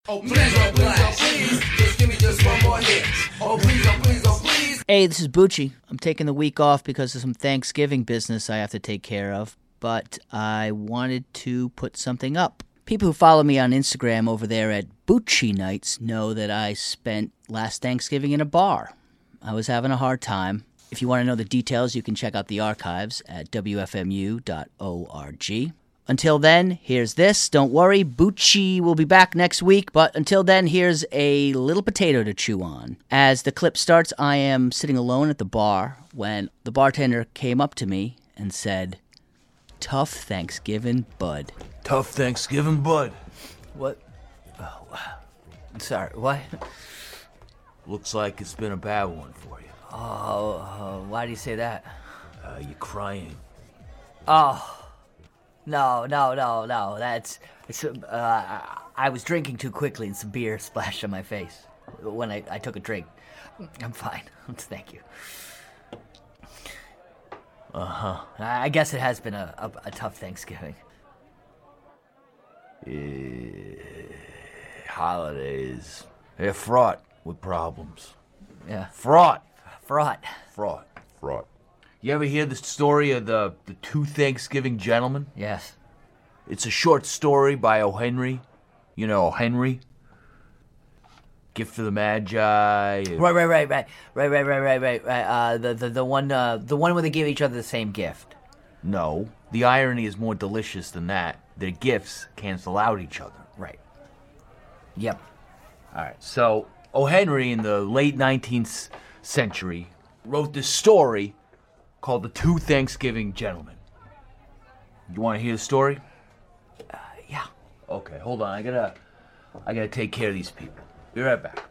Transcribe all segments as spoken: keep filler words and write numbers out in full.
Oh, please, oh, please, oh, please, just give me just one more hit. Oh, please, oh, please, oh, please. Hey, this is Bucci. I'm taking the week off because of some Thanksgiving business I have to take care of, but I wanted to put something up. People who follow me on Instagram over there at Bucci Nights know that I spent last Thanksgiving in a bar. I was having a hard time. If you want to know the details, you can check out the archives at w f m u dot org. Until then, here's this. Don't worry, Bucci will be back next week, but until then, here's a little potato to chew on. As the clip starts, I am sitting alone at the bar when the bartender came up to me and said, "Tough Thanksgiving, bud." Tough Thanksgiving, bud. What? Oh, sorry, what? Looks like it's been a bad one for you. Oh, uh, why do you say that? Uh, you crying. Oh. No, no, no, no. That's. It's, uh, I was drinking too quickly and some beer splashed on my face when I, I took a drink. I'm fine. Thank you. Uh huh. I guess it has been a, a, a tough Thanksgiving. Uh, holidays. They're fraught with problems. Yeah. Fraught. Fraught. Fraught. Fraught. You ever hear the story of the, the two Thanksgiving gentlemen? Yes. It's a short story by O. Henry. You know O. Henry? Gift of the Magi. Right, right, right, right, right, right, right, right, right, right. Uh, the, the, the one, uh, the one where they give each other the same gift. No. The irony is more delicious than that. Their gifts cancel out each other. Right. Yep. All right. So O. Henry in the late nineteenth century wrote this story called The Two Thanksgiving Gentlemen. You want to hear the story? Uh, yeah. Okay, hold on. I gotta, I gotta take care of these people. Be right back.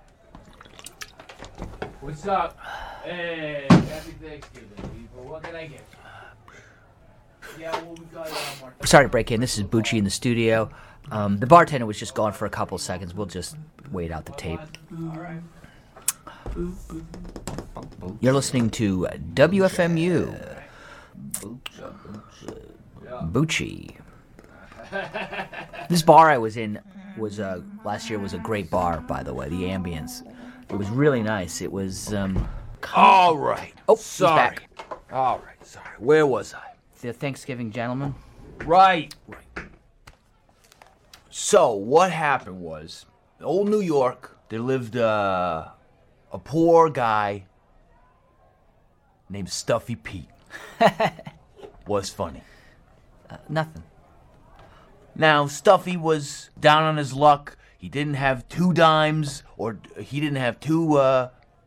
What's up? Hey, happy Thanksgiving, people. What can I get? Yeah, well, we got uh, more. Sorry to break in. This is Bucci in the studio. Um, the bartender was just gone for a couple seconds. We'll just wait out the tape. All right. You're listening to W F M U. Bucci. This bar I was in was uh, last year was a great bar, by the way. The ambience, it was really nice. It was. Um, All right. Oh, sorry. he's back. All right. Sorry. Where was I? The Thanksgiving gentleman. Right. Right. So what happened was, in old New York, there lived uh, a poor guy named Stuffy Pete. Was funny. Uh, nothing. Now, Stuffy was down on his luck. He didn't have two dimes, or he didn't have two uh,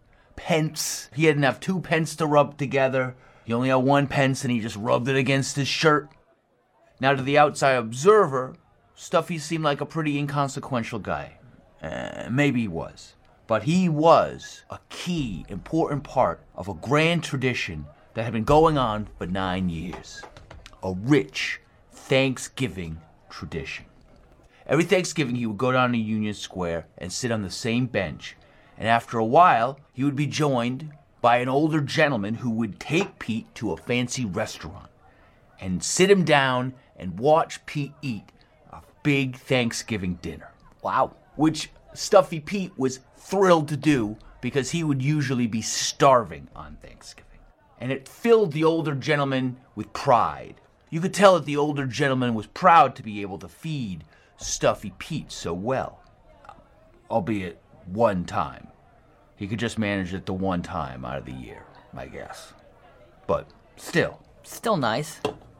pence. He didn't have two pence to rub together. He only had one pence, and he just rubbed it against his shirt. Now, to the outside observer, Stuffy seemed like a pretty inconsequential guy. Uh, maybe he was. But he was a key, important part of a grand tradition that had been going on for nine years. A rich Thanksgiving tradition. Every Thanksgiving, he would go down to Union Square and sit on the same bench. And after a while, he would be joined by an older gentleman who would take Pete to a fancy restaurant and sit him down and watch Pete eat a big Thanksgiving dinner. Wow. Which Stuffy Pete was thrilled to do because he would usually be starving on Thanksgiving. And it filled the older gentleman with pride. You could tell that the older gentleman was proud to be able to feed Stuffy Pete so well. Albeit one time. He could just manage it the one time out of the year, I guess. But still. Still nice.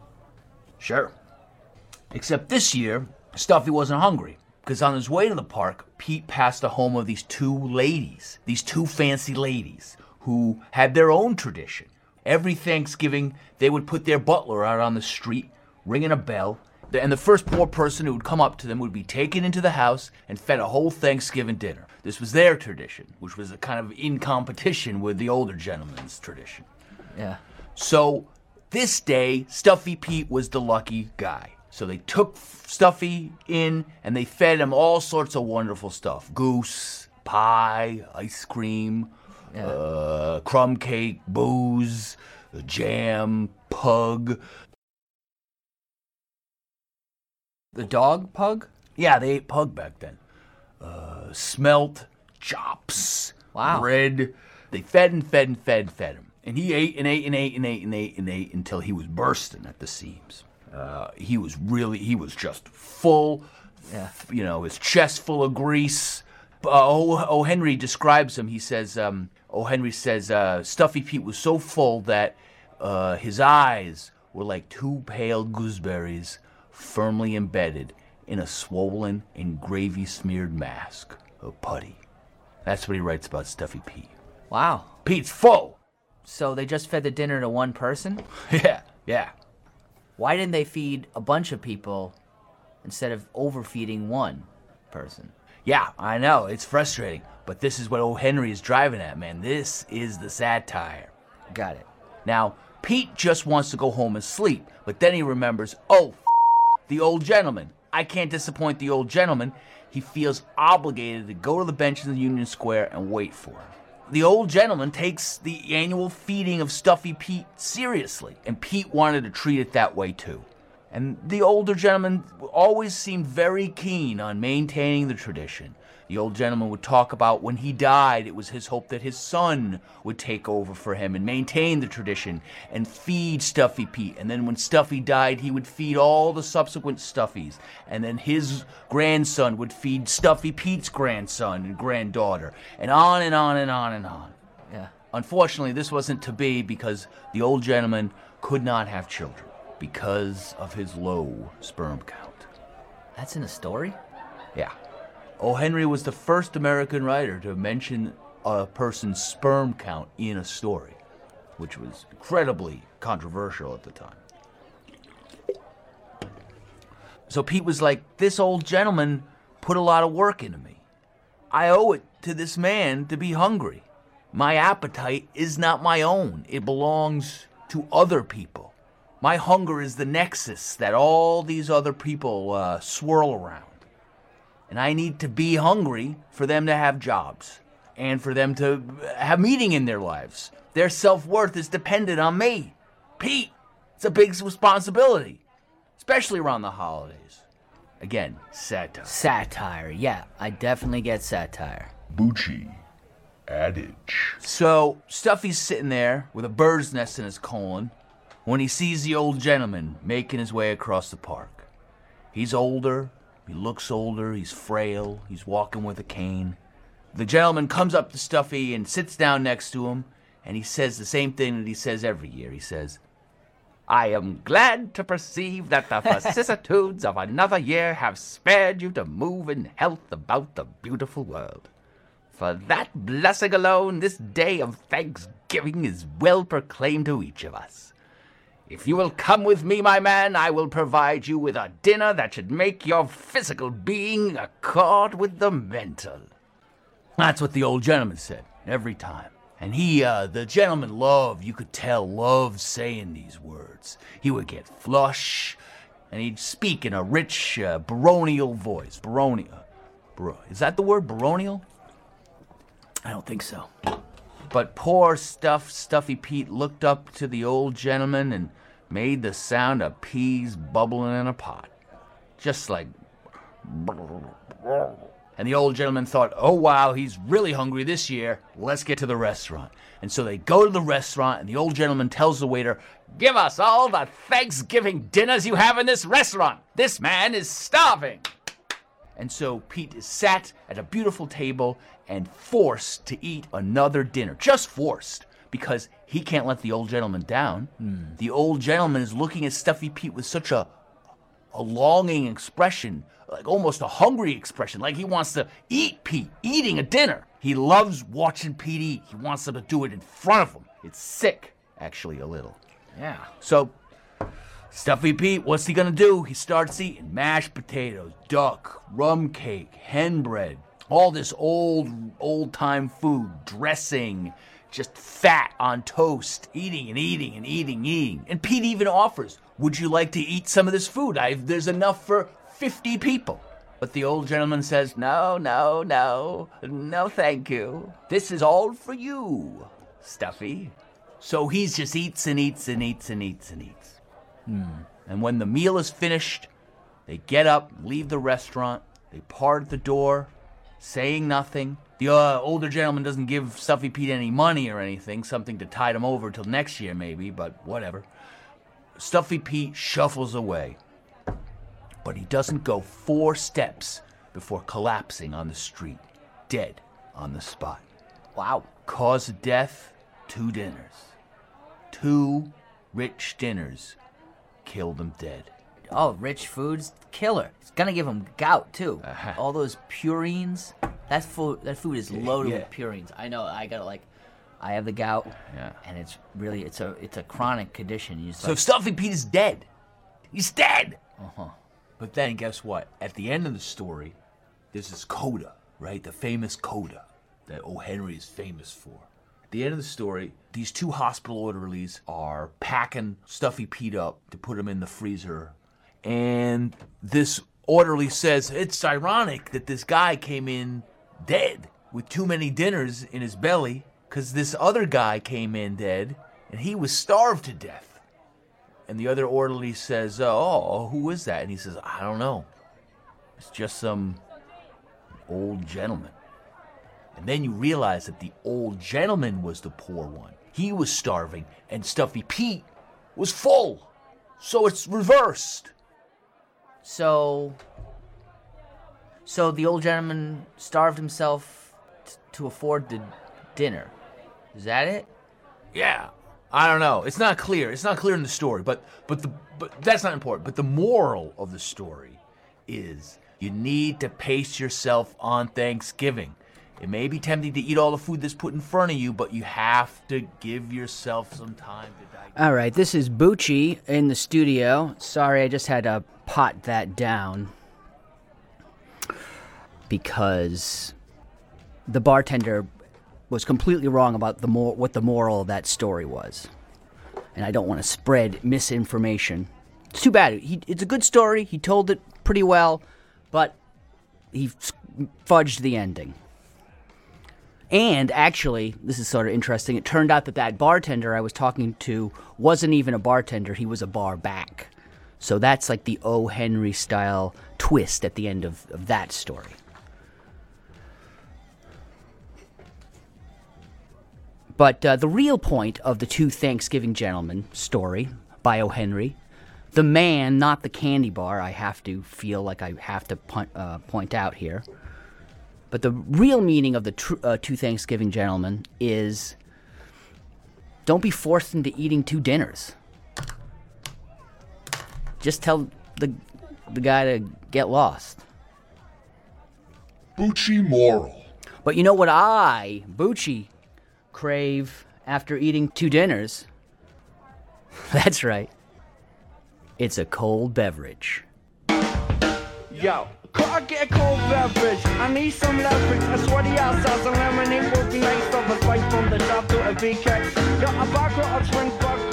Sure. Except this year, Stuffy wasn't hungry. Because on his way to the park, Pete passed the home of these two ladies. These two fancy ladies who had their own tradition. Every Thanksgiving, they would put their butler out on the street, ringing a bell, and the first poor person who would come up to them would be taken into the house and fed a whole Thanksgiving dinner. This was their tradition, which was a kind of in competition with the older gentleman's tradition. Yeah. So this day, Stuffy Pete was the lucky guy. So they took Stuffy in and they fed him all sorts of wonderful stuff. Goose, pie, ice cream, yeah. uh, crumb cake, booze, jam, pug. The dog pug? Yeah, they ate pug back then. uh, smelt, chops, Wow. bread. They fed and fed and fed and fed him. And he ate and ate and ate and ate and ate and ate until he was bursting at the seams. Uh, he was really, he was just full, Yeah. you know, his chest full of grease. Uh, o, o. Henry describes him. He says, um, O. Henry says, uh, Stuffy Pete was so full that uh, his eyes were like two pale gooseberries firmly embedded in a swollen and gravy-smeared mask of putty. That's what he writes about Stuffy Pete. Wow. Pete's full. So they just fed the dinner to one person? Yeah, yeah. Why didn't they feed a bunch of people instead of overfeeding one person? Yeah, I know, it's frustrating. But this is what O. Henry is driving at, man. This is the satire. Got it. Now, Pete just wants to go home and sleep, but then he remembers, oh, f- the old gentleman. I can't disappoint the old gentleman. He feels obligated to go to the bench in the Union Square and wait for him. The old gentleman takes the annual feeding of Stuffy Pete seriously, and Pete wanted to treat it that way too. And the older gentleman always seemed very keen on maintaining the tradition. The old gentleman would talk about when he died, it was his hope that his son would take over for him and maintain the tradition and feed Stuffy Pete. And then when Stuffy died, he would feed all the subsequent Stuffies. And then his grandson would feed Stuffy Pete's grandson and granddaughter. And on and on and on and on. Yeah. Unfortunately, this wasn't to be because the old gentleman could not have children because of his low sperm count. That's in a story? Yeah. O. Henry was the first American writer to mention a person's sperm count in a story, which was incredibly controversial at the time. So Pete was like, this old gentleman put a lot of work into me. I owe it to this man to be hungry. My appetite is not my own. It belongs to other people. My hunger is the nexus that all these other people uh, swirl around. And I need to be hungry for them to have jobs and for them to have meaning in their lives. Their self-worth is dependent on me. Pete, it's a big responsibility, especially around the holidays. Again, satire. Satire. Yeah, I definitely get satire. Bucci adage. So Stuffy's sitting there with a bird's nest in his colon when he sees the old gentleman making his way across the park. He's older. He looks older, he's frail, he's walking with a cane. The gentleman comes up to Stuffy and sits down next to him, and he says the same thing that he says every year. He says, I am glad to perceive that the vicissitudes of another year have spared you to move in health about the beautiful world. For that blessing alone, this day of thanksgiving is well proclaimed to each of us. If you will come with me, my man, I will provide you with a dinner that should make your physical being accord with the mental. That's what the old gentleman said, every time. And he, uh, the gentleman loved, you could tell, loved saying these words. He would get flush, and he'd speak in a rich, uh, baronial voice. Baronial. Bar- Is that the word, baronial? I don't think so. But poor stuff, Stuffy Pete looked up to the old gentleman and made the sound of peas bubbling in a pot. Just like... And the old gentleman thought, oh wow, he's really hungry this year. Let's get to the restaurant. And so they go to the restaurant, and the old gentleman tells the waiter, give us all the Thanksgiving dinners you have in this restaurant. This man is starving. And so Pete is sat at a beautiful table and forced to eat another dinner. Just forced, because he can't let the old gentleman down. Mm. The old gentleman is looking at Stuffy Pete with such a, a longing expression, like almost a hungry expression, like he wants to eat Pete, eating a dinner. He loves watching Pete eat. He wants them to do it in front of him. It's sick, actually, a little. Yeah. So Stuffy Pete, what's he gonna do? He starts eating mashed potatoes, duck, rum cake, hen bread, all this old, old-time food, dressing, just fat on toast, eating and eating and eating and eating. And Pete even offers, would you like to eat some of this food? I've, there's enough for fifty people. But the old gentleman says, no, no, no, no thank you. This is all for you, Stuffy. So he just eats and eats and eats and eats and eats. Hmm. And when the meal is finished, they get up, leave the restaurant, they part at the door, saying nothing. The uh, older gentleman doesn't give Stuffy Pete any money or anything, something to tide him over till next year maybe, but whatever. Stuffy Pete shuffles away, but he doesn't go four steps before collapsing on the street, dead on the spot. Wow. Cause of death, two dinners. Two rich dinners killed him dead. Oh, rich foods, killer. It's gonna give him gout too. Uh-huh. All those purines. That food, that food is loaded yeah. with purines. I know. I got like, I have the gout, Yeah. and it's really it's a it's a chronic condition. You just So like, Stuffy Pete is dead. He's dead. Uh-huh. But then guess what? At the end of the story, there's this coda, right? The famous coda that O. Henry is famous for. At the end of the story, these two hospital orderlies are packing Stuffy Pete up to put him in the freezer. And this orderly says, it's ironic that this guy came in dead with too many dinners in his belly, because this other guy came in dead and he was starved to death. And the other orderly says, oh, who is that? And he says, I don't know. It's just some old gentleman. And then you realize that the old gentleman was the poor one. He was starving, and Stuffy Pete was full. So it's reversed. So, so the old gentleman starved himself t- to afford the dinner. Is that it? Yeah. I don't know. It's not clear. It's not clear in the story, but but the but that's not important. But the moral of the story is you need to pace yourself on Thanksgiving. It may be tempting to eat all the food that's put in front of you, but you have to give yourself some time to digest. All right, this is Bucci in the studio. Sorry, I just had to pot that down because the bartender was completely wrong about the mor- what the moral of that story was. And I don't want to spread misinformation. It's too bad. He, it's a good story. He told it pretty well, but he f- fudged the ending. And actually, this is sort of interesting, it turned out that that bartender I was talking to wasn't even a bartender, he was a bar back. So that's like the O. Henry style twist at the end of, of that story. But uh, the real point of the Two Thanksgiving Gentlemen story by O. Henry, the man, not the candy bar, I have to feel like I have to point, uh, point out here. But the real meaning of the tr- uh, Two Thanksgiving Gentlemen is don't be forced into eating two dinners. Just tell the the guy to get lost. Bucci moral. But you know what I, Bucci, crave after eating two dinners? That's right. It's a cold beverage. Yo, could I get a cold beverage? I need some leverage. I swear the outside's a lemonade will be nice. Of a fight from the top to a V K. Got a vodka, a twin vodka.